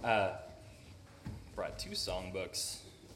Brought 2 songbooks.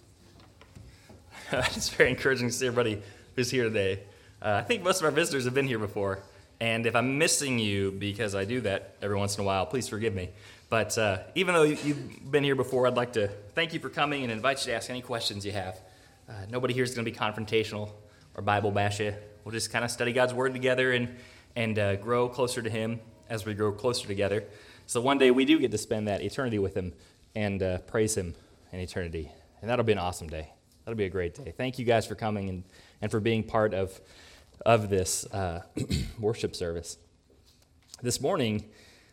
It's very encouraging to see everybody who's here today. I think most of our visitors have been here before, and if I'm missing you because I do that every once in a while, please forgive me. But even though you've been here before, I'd like to thank you for coming and invite you to ask any questions you have. Nobody here is going to be confrontational or Bible bash you. We'll just kind of study God's Word together and grow closer to Him as we grow closer together. So one day we do get to spend that eternity with Him and praise Him in eternity. And that'll be an awesome day. That'll be a great day. Thank you guys for coming and for being part of this worship service. This morning,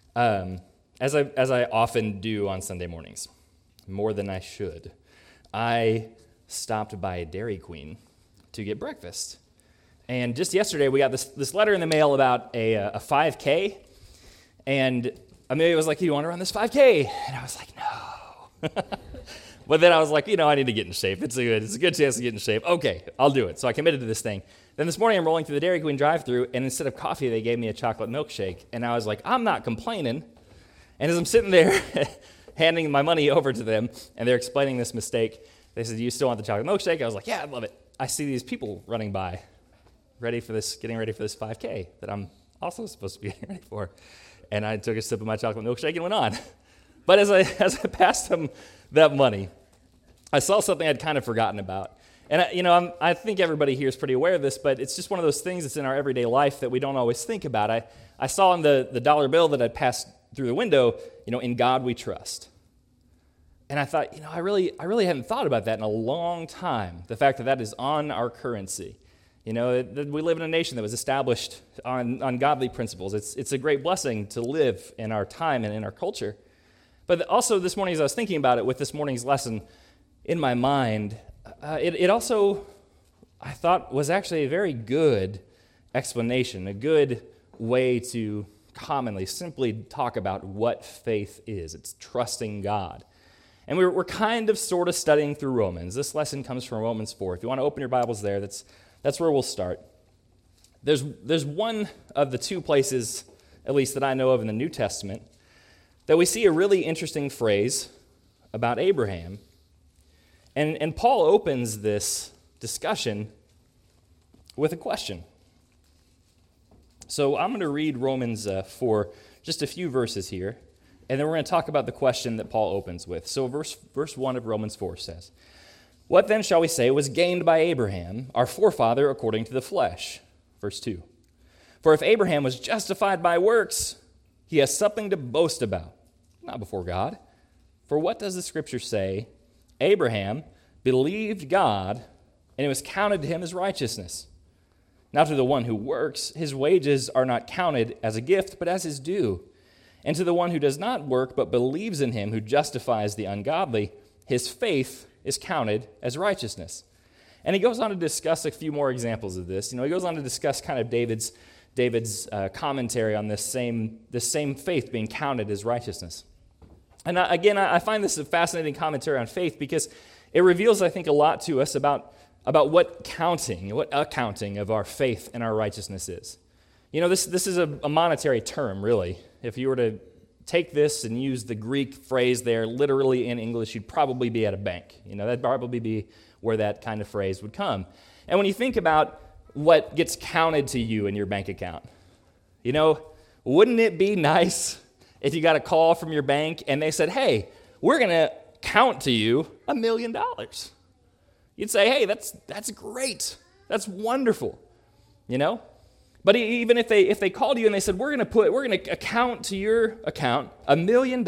as I often do on Sunday mornings, more than I should, I stopped by a Dairy Queen to get breakfast. And just yesterday, we got this letter in the mail about a 5K, and Amelia was like, "You want to run this 5K?" And I was like, "No." But then I was like, I need to get in shape. It's a good chance to get in shape. Okay, I'll do it. So I committed to this thing. Then this morning, I'm rolling through the Dairy Queen drive-thru, and instead of coffee, they gave me a chocolate milkshake. And I was like, I'm not complaining. And as I'm sitting there handing my money over to them, and they're explaining this mistake, they said, "Do you still want the chocolate milkshake?" I was like, "Yeah, I love it." I see these people running by, getting ready for this 5K that I'm also supposed to be getting ready for. And I took a sip of my chocolate milkshake and went on. But as I passed them that money, I saw something I'd kind of forgotten about. And I think everybody here is pretty aware of this, but it's just one of those things that's in our everyday life that we don't always think about. I saw on the dollar bill that I'd passed through the window, "In God we trust." And I thought, I really hadn't thought about that in a long time, the fact that that is on our currency. We live in a nation that was established on godly principles. It's a great blessing to live in our time and in our culture. But also this morning, as I was thinking about it with this morning's lesson in my mind, it also, I thought, was actually a very good explanation, a good way to commonly simply talk about what faith is. It's trusting God. And we're kind of sort of studying through Romans. This lesson comes from Romans 4. If you want to open your Bibles there, that's where we'll start. There's one of the 2 places, at least that I know of in the New Testament, that we see a really interesting phrase about Abraham. And Paul opens this discussion with a question. So I'm going to read Romans 4, just a few verses here, and then we're going to talk about the question that Paul opens with. So verse 1 of Romans 4 says, "What then shall we say was gained by Abraham, our forefather according to the flesh?" Verse 2, "For if Abraham was justified by works, he has something to boast about, not before God. For what does the Scripture say? Abraham believed God, and it was counted to him as righteousness. Now to the one who works, his wages are not counted as a gift, but as his due. And to the one who does not work, but believes in him who justifies the ungodly, his faith is counted as righteousness." And he goes on to discuss a few more examples of this. He goes on to discuss kind of David's commentary on this same faith being counted as righteousness. And I find this a fascinating commentary on faith because it reveals, I think, a lot to us about what accounting of our faith and our righteousness is. This is a monetary term, really. If you were to take this and use the Greek phrase there literally in English, you'd probably be at a bank. That'd probably be where that kind of phrase would come. And when you think about what gets counted to you in your bank account, wouldn't it be nice if you got a call from your bank and they said, "Hey, we're going to count to you $1 million. You'd say, "Hey, that's great. That's wonderful." But even if they called you and they said, we're going to account to your account $1 million,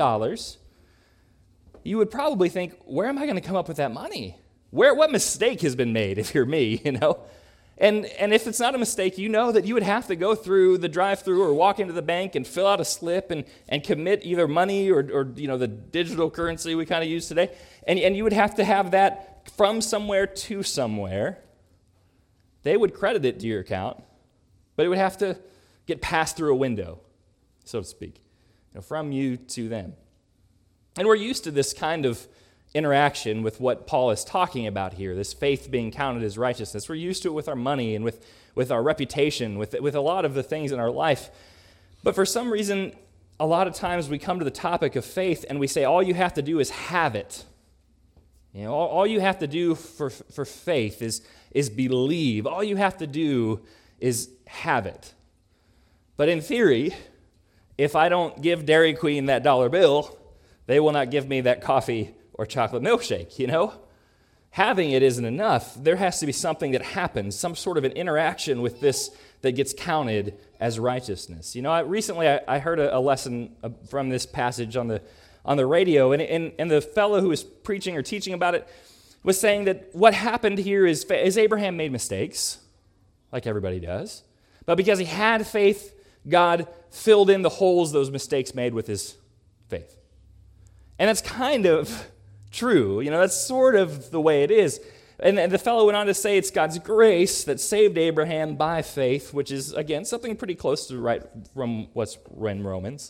you would probably think, where am I going to come up with that money? What mistake has been made if you're me, And if it's not a mistake, that you would have to go through the drive-thru or walk into the bank and fill out a slip and commit either money or the digital currency we kind of use today. And you would have to have that from somewhere to somewhere. They would credit it to your account, but it would have to get passed through a window, so to speak, from you to them. And we're used to this kind of interaction with what Paul is talking about here, this faith being counted as righteousness. We're used to it with our money and with our reputation, with a lot of the things in our life. But for some reason, a lot of times we come to the topic of faith and we say all you have to do is have it. You know, all you have to do for faith is believe. All you have to do is have it. But in theory, if I don't give Dairy Queen that dollar bill, they will not give me that coffee or chocolate milkshake, you know? Having it isn't enough. There has to be something that happens, some sort of an interaction with this that gets counted as righteousness. You know, recently I heard a lesson from this passage on the radio, and the fellow who was preaching or teaching about it was saying that what happened here is Abraham made mistakes, like everybody does, but because he had faith, God filled in the holes those mistakes made with his faith. And that's kind of true. You know, that's sort of the way it is. And the fellow went on to say it's God's grace that saved Abraham by faith, which is, again, something pretty close to right from what's in Romans.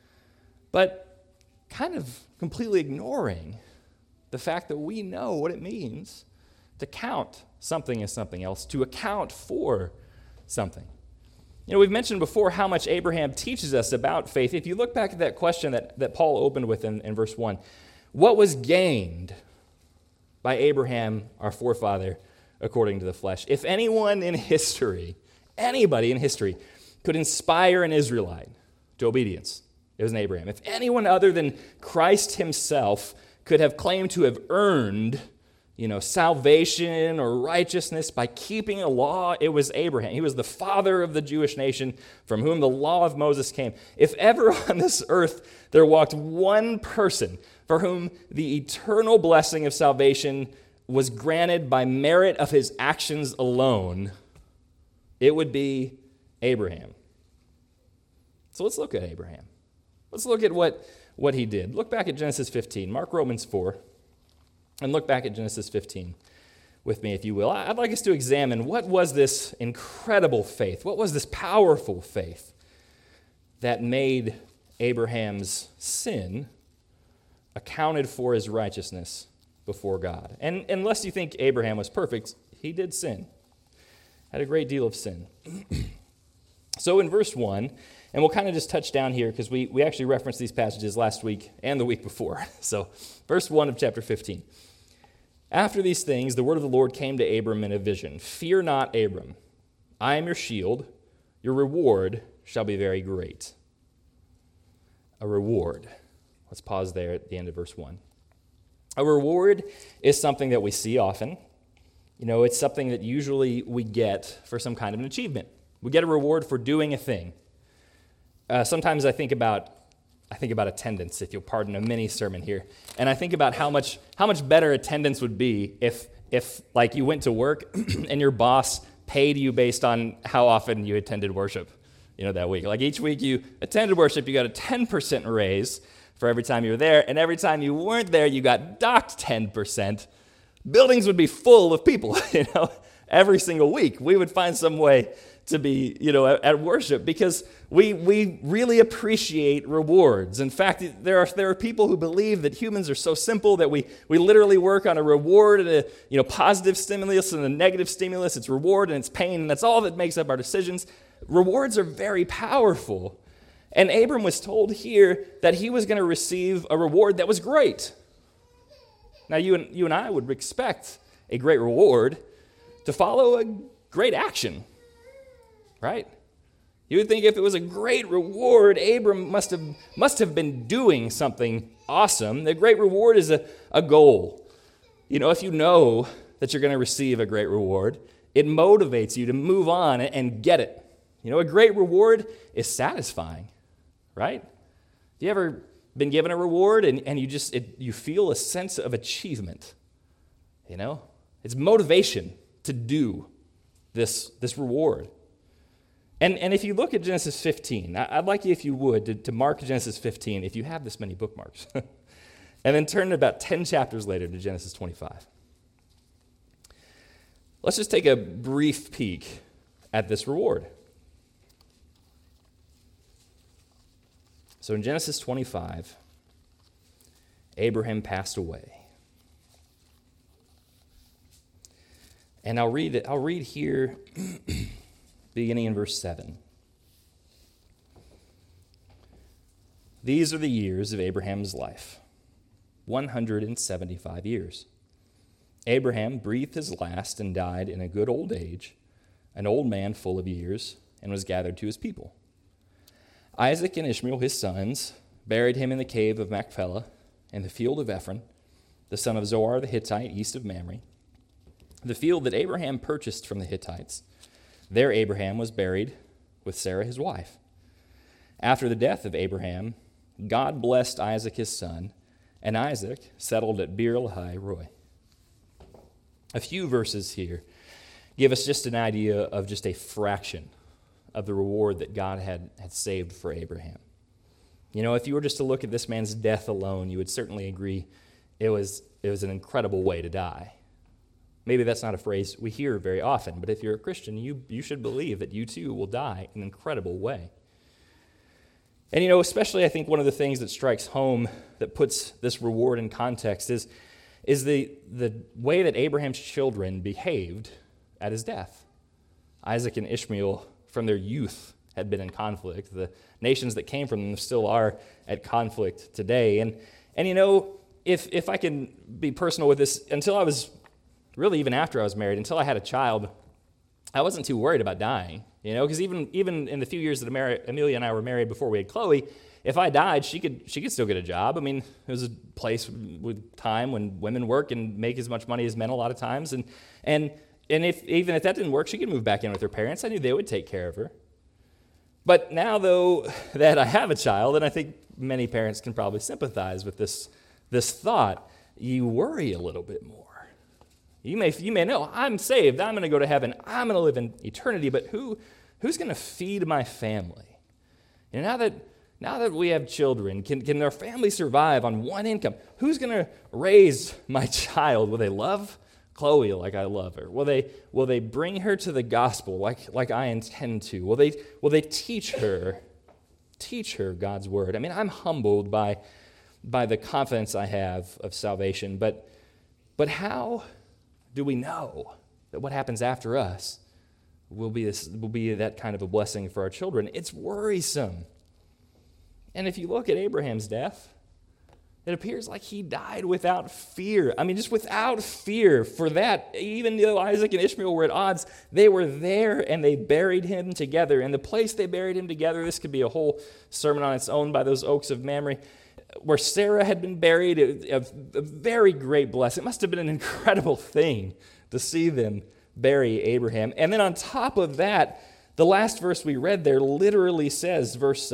But kind of completely ignoring the fact that we know what it means to count something as something else, to account for something. You know, we've mentioned before how much Abraham teaches us about faith. If you look back at that question that Paul opened with in verse 1, what was gained by Abraham, our forefather, according to the flesh? If anyone in history, anybody in history, could inspire an Israelite to obedience, it was an Abraham. If anyone other than Christ himself could have claimed to have earned, you know, salvation or righteousness by keeping a law, it was Abraham. He was the father of the Jewish nation from whom the law of Moses came. If ever on this earth there walked one person for whom the eternal blessing of salvation was granted by merit of his actions alone, it would be Abraham. So let's look at Abraham. Let's look at what he did. Look back at Genesis 15. Mark Romans 4. And look back at Genesis 15 with me, if you will. I'd like us to examine what was this incredible faith, what was this powerful faith that made Abraham's sin accounted for as righteousness before God. And unless you think Abraham was perfect, he did sin, had a great deal of sin. So in verse 1, and we'll kind of just touch down here because we actually referenced these passages last week and the week before. So verse 1 of chapter 15. After these things, the word of the Lord came to Abram in a vision. Fear not, Abram. I am your shield. Your reward shall be very great. A reward. Let's pause there at the end of verse 1. A reward is something that we see often. You know, it's something that usually we get for some kind of an achievement. We get a reward for doing a thing. Sometimes I think about attendance, if you'll pardon a mini sermon here, and I think about how much better attendance would be if like you went to work and your boss paid you based on how often you attended worship, you know, that week. Like each week you attended worship, you got a 10% raise for every time you were there, and every time you weren't there, you got docked 10%. Buildings would be full of people, you know, every single week. We would find some way to be, you know, at worship because we really appreciate rewards. In fact, there are people who believe that humans are so simple that we literally work on a reward and a, you know, positive stimulus and a negative stimulus. It's reward and it's pain, and that's all that makes up our decisions. Rewards are very powerful. And Abram was told here that he was going to receive a reward that was great. Now, you and I would expect a great reward to follow a great action, right? You would think if it was a great reward, Abram must have been doing something awesome. The great reward is a goal. You know, if you know that you're going to receive a great reward, it motivates you to move on and get it. You know, a great reward is satisfying, right? Have you ever been given a reward and you feel a sense of achievement? You know, it's motivation to do this reward. And if you look at Genesis 15, I'd like you, if you would, to mark Genesis 15, if you have this many bookmarks, and then turn about 10 chapters later to Genesis 25. Let's just take a brief peek at this reward. So in Genesis 25, Abraham passed away. And I'll read here, beginning in verse 7. These are the years of Abraham's life, 175 years. Abraham breathed his last and died in a good old age, an old man full of years, and was gathered to his people. Isaac and Ishmael, his sons, buried him in the cave of Machpelah in the field of Ephron, the son of Zohar the Hittite, east of Mamre, the field that Abraham purchased from the Hittites. There Abraham was buried with Sarah his wife. After the death of Abraham, God blessed Isaac his son, and Isaac settled at Beer-lahai-roi. A few verses here give us just an idea of just a fraction of the reward that God had saved for Abraham. You know, if you were just to look at this man's death alone, you would certainly agree it was an incredible way to die. Maybe that's not a phrase we hear very often, but if you're a Christian, you should believe that you too will die in an incredible way. And you know, especially I think one of the things that strikes home that puts this reward in context is the way that Abraham's children behaved at his death. Isaac and Ishmael, from their youth, had been in conflict. The nations that came from them still are at conflict today. And you know, if I can be personal with this, until I was, really even after I was married, until I had a child, I wasn't too worried about dying. You know, because even in the few years that Amelia and I were married before we had Chloe, if I died, she could still get a job. I mean, it was a place with time when women work and make as much money as men a lot of times. And if that didn't work, she could move back in with her parents. I knew they would take care of her. But now, though, that I have a child, and I think many parents can probably sympathize with this thought, you worry a little bit more. You may know, I'm saved, I'm going to go to heaven, I'm going to live in eternity, but who's going to feed my family? And now that we have children, can our family survive on one income? Who's going to raise my child? Will they love Chloe like I love her? Will they bring her to the gospel like I intend to? Will they teach her God's word? I mean, I'm humbled by the confidence I have of salvation, but how do we know that what happens after us will be that kind of a blessing for our children? It's worrisome. And if you look at Abraham's death, it appears like he died without fear. I mean, just without fear for that. Even though Isaac and Ishmael were at odds, they were there and they buried him together. And the place they buried him together, this could be a whole sermon on its own, by those oaks of Mamre, where Sarah had been buried, a very great blessing. It must have been an incredible thing to see them bury Abraham. And then on top of that, the last verse we read there literally says, verse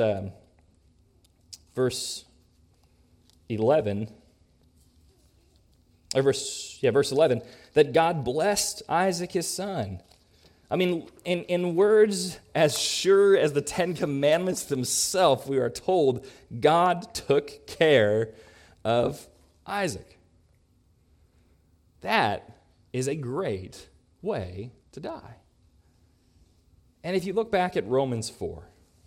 11, verse 11, that God blessed Isaac his son. I mean, in words as sure as the Ten Commandments themselves, we are told God took care of Isaac. That is a great way to die. And if you look back at Romans 4,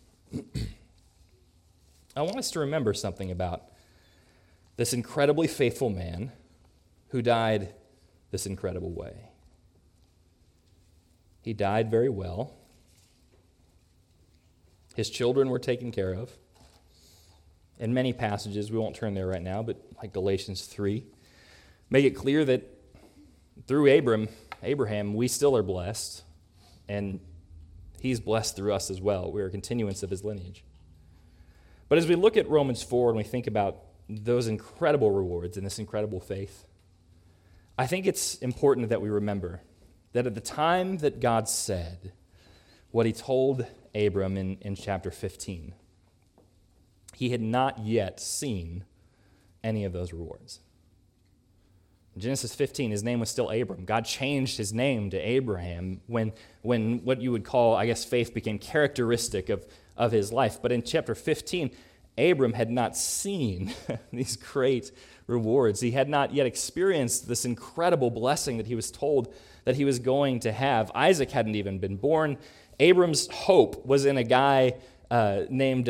I want us to remember something about this incredibly faithful man who died this incredible way. He died very well. His children were taken care of. In many passages, we won't turn there right now, but like Galatians 3, make it clear that through Abraham, we still are blessed, and he's blessed through us as well. We're a continuance of his lineage. But as we look at Romans 4 and we think about those incredible rewards and this incredible faith, I think it's important that we remember that at the time that God said what he told Abram in chapter 15, he had not yet seen any of those rewards. In Genesis 15, his name was still Abram. God changed his name to Abraham when what you would call, I guess, faith became characteristic of his life. But in chapter 15, Abram had not seen these great rewards. He had not yet experienced this incredible blessing that he was told that he was going to have. Isaac hadn't even been born. Abram's hope was in a guy named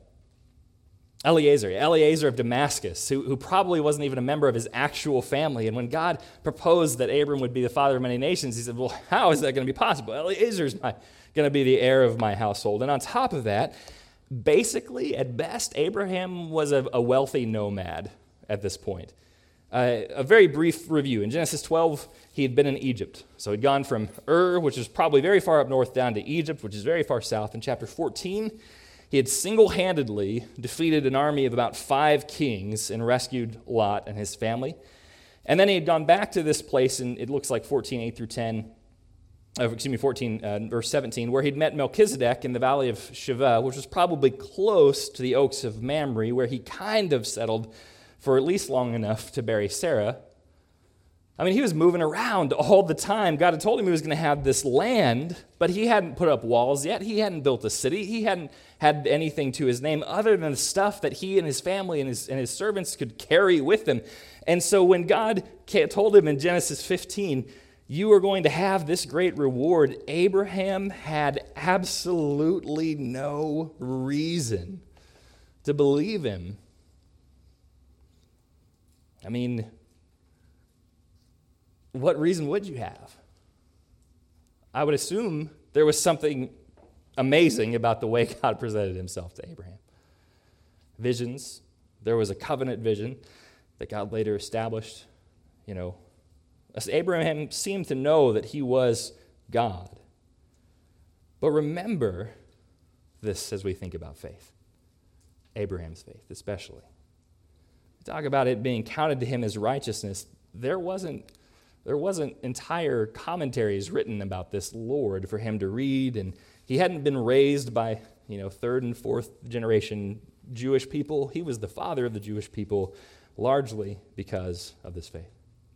Eliezer of Damascus, who probably wasn't even a member of his actual family. And when God proposed that Abram would be the father of many nations, he said, well, how is that going to be possible? Eliezer's not going to be the heir of my household. And on top of that, basically, at best, Abraham was a wealthy nomad at this point. A very brief review. In Genesis 12, he had been in Egypt. So he'd gone from Ur, which is probably very far up north, down to Egypt, which is very far south. In chapter 14, he had single-handedly defeated an army of about 5 kings and rescued Lot and his family. And then he had gone back to this place, and it looks like 14, 8 through 10, 14, verse 17, where he'd met Melchizedek in the valley of Shiva, which was probably close to the oaks of Mamre, where he kind of settled for at least long enough to bury Sarah. I mean, he was moving around all the time. God had told him he was going to have this land, but he hadn't put up walls yet. He hadn't built a city. He hadn't had anything to his name other than the stuff that he and his family and his servants could carry with them. And so when God told him in Genesis 15, you are going to have this great reward, Abraham had absolutely no reason to believe him. I mean, what reason would you have? I would assume there was something amazing about the way God presented himself to Abraham. Visions. There was a covenant vision that God later established. As Abraham seemed to know that he was God. But remember this as we think about faith. Abraham's faith, especially. We talk about it being counted to him as righteousness. There wasn't entire commentaries written about this Lord for him to read, and he hadn't been raised by, 3rd and 4th generation Jewish people. He was the father of the Jewish people, largely because of this faith.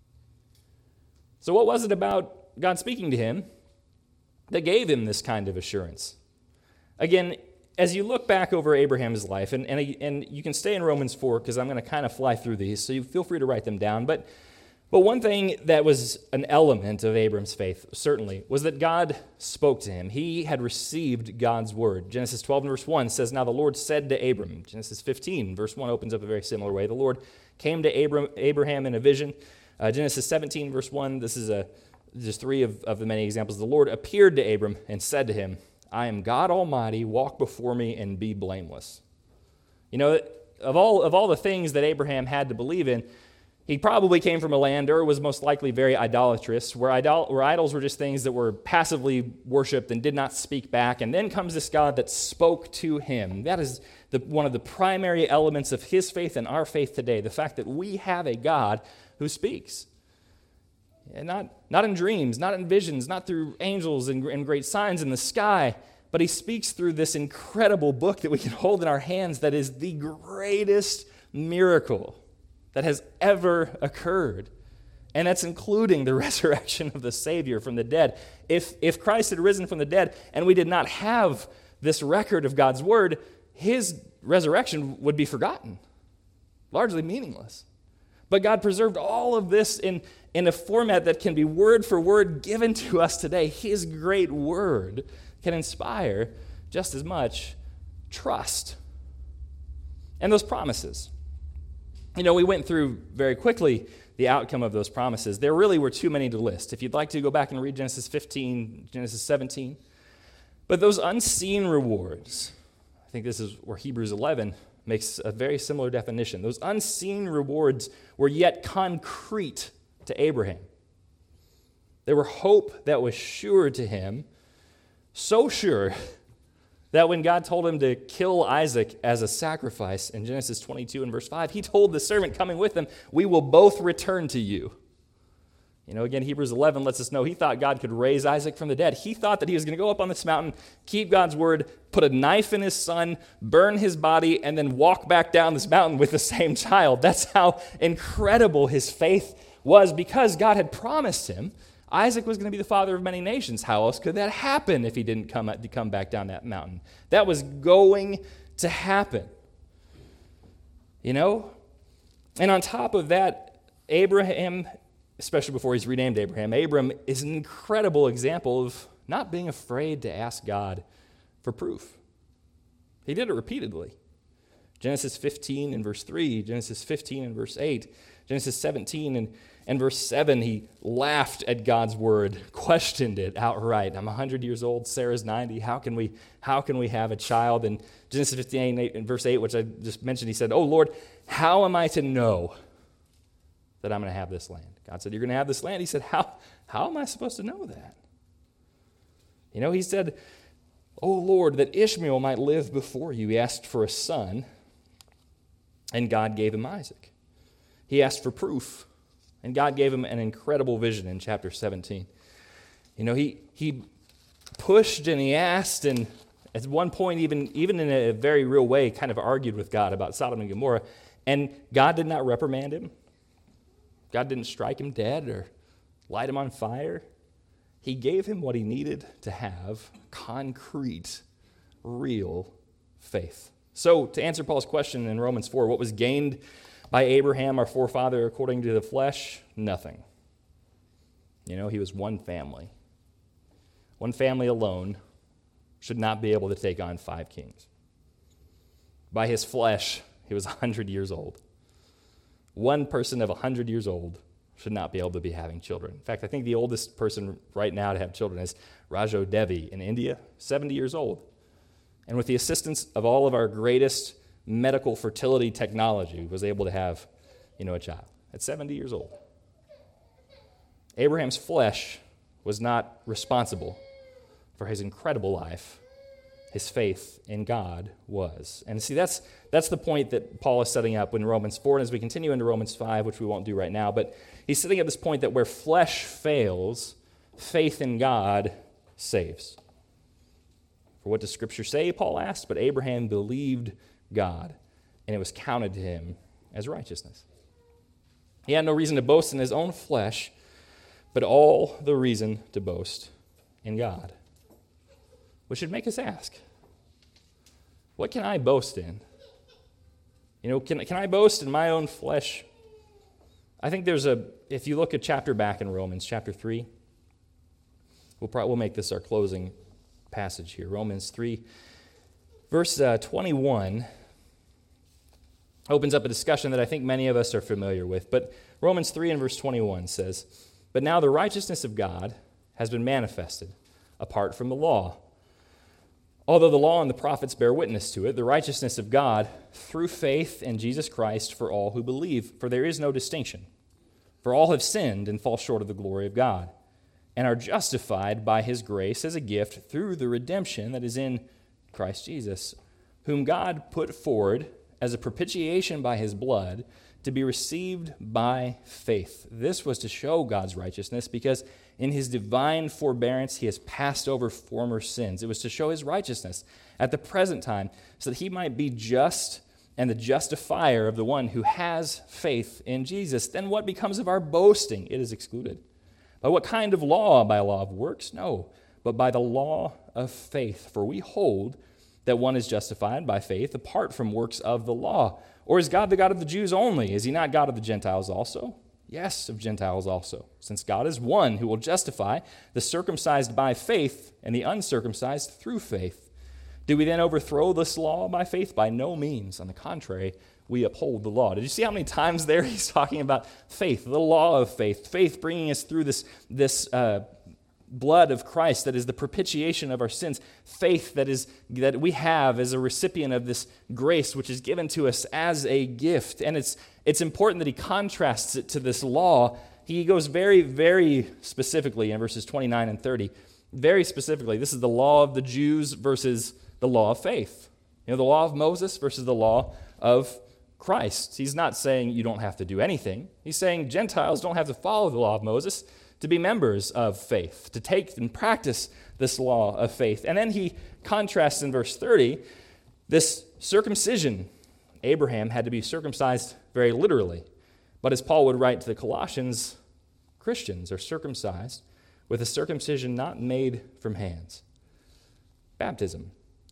So what was it about God speaking to him that gave him this kind of assurance? Again, as you look back over Abraham's life, and you can stay in Romans 4 because I'm going to kind of fly through these, so you feel free to write them down. But one thing that was an element of Abram's faith, certainly, was that God spoke to him. He had received God's word. Genesis 12 and verse 1 says, now the Lord said to Abram. Genesis 15, verse 1 opens up a very similar way. The Lord came to Abraham in a vision. Genesis 17, verse 1, this is just 3 of the many examples. The Lord appeared to Abram and said to him, I am God Almighty, walk before me and be blameless. Of all the things that Abraham had to believe in, he probably came from a land, or was most likely very idolatrous, where idols were just things that were passively worshipped and did not speak back. And then comes this God that spoke to him. That is one of the primary elements of his faith and our faith today, the fact that we have a God who speaks. And not in dreams, not in visions, not through angels and great signs in the sky, but he speaks through this incredible book that we can hold in our hands that is the greatest miracle that has ever occurred. And that's including the resurrection of the Savior from the dead. If Christ had risen from the dead and we did not have this record of God's word, his resurrection would be forgotten, largely meaningless. But God preserved all of this in a format that can be word for word given to us today. His great word can inspire just as much trust. And those promises. We went through very quickly the outcome of those promises. There really were too many to list. If you'd like to go back and read Genesis 15, Genesis 17. But those unseen rewards, I think this is where Hebrews 11 makes a very similar definition. Those unseen rewards were yet concrete to Abraham. They were hope that was sure to him, so sure that when God told him to kill Isaac as a sacrifice in Genesis 22 and verse 5, he told the servant coming with him, we will both return to you. Again, Hebrews 11 lets us know he thought God could raise Isaac from the dead. He thought that he was going to go up on this mountain, keep God's word, put a knife in his son, burn his body, and then walk back down this mountain with the same child. That's how incredible his faith was, because God had promised him Isaac was going to be the father of many nations. How else could that happen if he didn't come back down that mountain? That was going to happen. And on top of that, Abraham, especially before he's renamed Abram is an incredible example of not being afraid to ask God for proof. He did it repeatedly. Genesis 15 and verse 3, Genesis 15 and verse 8, Genesis 17 and verse 7, he laughed at God's word, questioned it outright. I'm 100 years old, Sarah's 90. How can we have a child? And Genesis 15 and verse 8, which I just mentioned, he said, "Oh Lord, how am I to know that I'm going to have this land?" God said, "You're going to have this land." He said, how am I supposed to know that? He said, "Oh Lord, that Ishmael might live before you." He asked for a son, and God gave him Isaac. He asked for proof, and God gave him an incredible vision in chapter 17. He pushed and he asked, and at one point, even in a very real way, kind of argued with God about Sodom and Gomorrah, and God did not reprimand him. God didn't strike him dead or light him on fire. He gave him what he needed to have concrete, real faith. So, to answer Paul's question in Romans 4, what was gained by Abraham, our forefather, according to the flesh? Nothing. He was one family. One family alone should not be able to take on 5 kings. By his flesh, he was 100 years old. One person of 100 years old should not be able to be having children. In fact, I think the oldest person right now to have children is Rajo Devi in India, 70 years old. And with the assistance of all of our greatest medical fertility technology, was able to have, a child at 70 years old. Abraham's flesh was not responsible for his incredible life. His faith in God was. And see, that's the point that Paul is setting up in Romans 4, and as we continue into Romans 5, which we won't do right now, but he's setting up this point that where flesh fails, faith in God saves. For what does Scripture say, Paul asked? But Abraham believed God, and it was counted to him as righteousness. He had no reason to boast in his own flesh, but all the reason to boast in God. Which should make us ask, what can I boast in? Can I boast in my own flesh? I think if you look a chapter back in Romans, chapter 3, we'll make this our closing passage here. Romans 3, verse 21 opens up a discussion that I think many of us are familiar with. But Romans 3 and verse 21 says, "But now the righteousness of God has been manifested apart from the law. Although the law and the prophets bear witness to it, the righteousness of God through faith in Jesus Christ for all who believe. For there is no distinction. For all have sinned and fall short of the glory of God, and are justified by his grace as a gift through the redemption that is in Christ Jesus, whom God put forward as a propitiation by his blood to be received by faith." This was to show God's righteousness, because in his divine forbearance he has passed over former sins. It was to show his righteousness at the present time, so that he might be just and the justifier of the one who has faith in Jesus. Then what becomes of our boasting? It is excluded. By what kind of law? By a law of works? No, but by the law of faith. For we hold that one is justified by faith apart from works of the law. Or is God the God of the Jews only? Is he not God of the Gentiles also? Yes, of Gentiles also, since God is one who will justify the circumcised by faith and the uncircumcised through faith. Do we then overthrow this law by faith? By no means. On the contrary, we uphold the law. Did you see how many times there he's talking about faith, the law of faith, faith bringing us through this blood of Christ that is the propitiation of our sins, faith that we have as a recipient of this grace which is given to us as a gift. And it's important that he contrasts it to this law. He goes very, very specifically in verses 29 and 30, very specifically, this is the law of the Jews versus the law of faith. The law of Moses versus the law of Christ. He's not saying you don't have to do anything. He's saying Gentiles don't have to follow the law of Moses to be members of faith, to take and practice this law of faith. And then he contrasts in verse 30 this circumcision. Abraham had to be circumcised very literally. But as Paul would write to the Colossians, Christians are circumcised with a circumcision not made from hands. Baptism.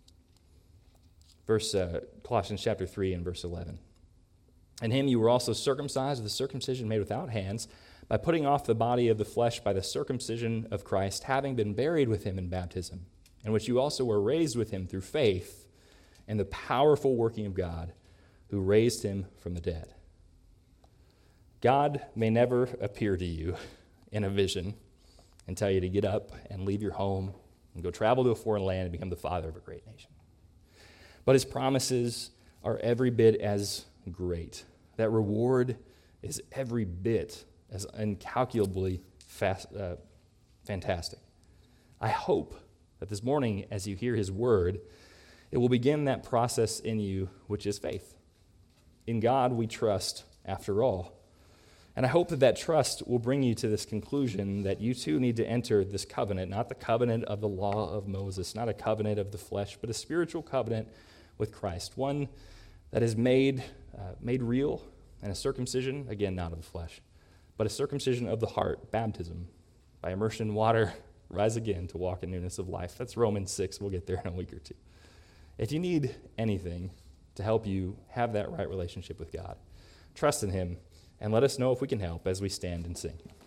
Colossians chapter 3 and verse 11. In him you were also circumcised with a circumcision made without hands, by putting off the body of the flesh by the circumcision of Christ, having been buried with him in baptism, in which you also were raised with him through faith in the powerful working of God, who raised him from the dead. God may never appear to you in a vision and tell you to get up and leave your home and go travel to a foreign land and become the father of a great nation. But his promises are every bit as great. That reward is every bit as incalculably fantastic. I hope that this morning, as you hear his word, it will begin that process in you, which is faith. In God we trust, after all. And I hope that that trust will bring you to this conclusion that you too need to enter this covenant, not the covenant of the law of Moses, not a covenant of the flesh, but a spiritual covenant with Christ, one that is made real, and a circumcision, again, not of the flesh, but a circumcision of the heart, baptism, by immersion in water, rise again to walk in newness of life. That's Romans 6. We'll get there in a week or two. If you need anything to help you have that right relationship with God, trust in him, and let us know if we can help as we stand and sing.